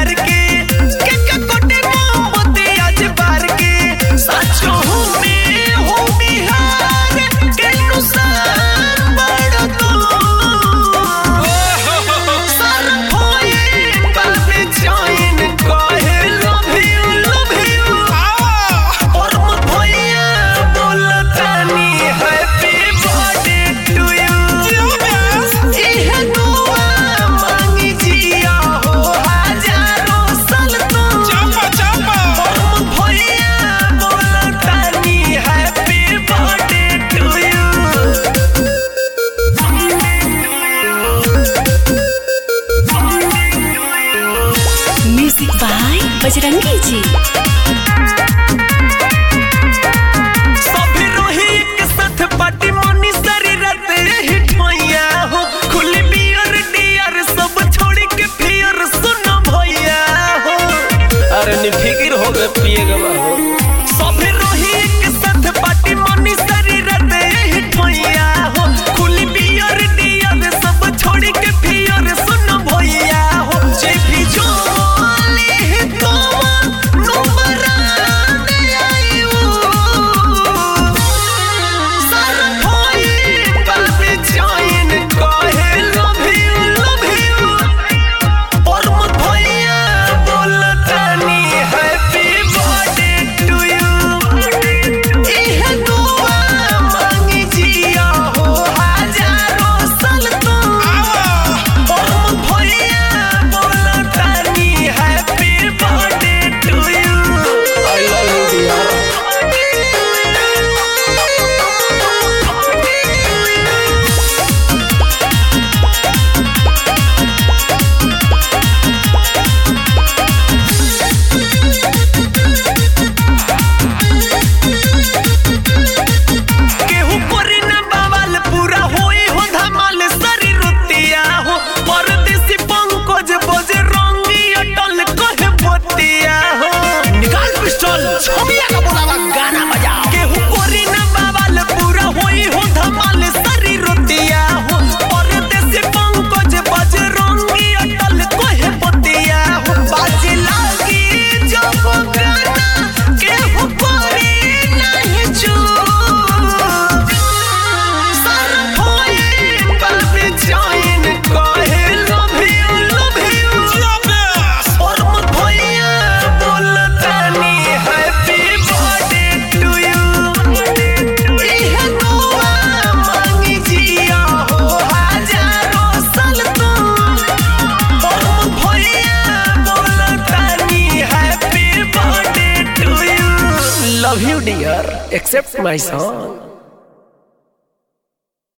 प्यार के कोटे मोहब्बत आज बार के साचो में हो बिहार के नुसान बड़ तो सर होए बाबे जॉइन कहे लव यू और मत भैया बोलतानी हैप्पी बर्थडे टू यू इह दुआ मांगी जिया हो हजारों साल तो और मत भैया बोलतानी happy birthday to you. Music by Bajrangi ji. सभी रोही एक साथ पार्टी मनी सारी रात हिट भैया हो खुली बियर डियर सब छोड़ी के फियर सुनो भैया हो अरे निफिकिर हो गए पिएगा हो सभी रोही एक साथ पार्टी मनी सारी रात हिट भैया हो खुली बियर डियर सब छोड़ी के फियर सुनो भैया हो जे भी जो Love you dear, accept my song.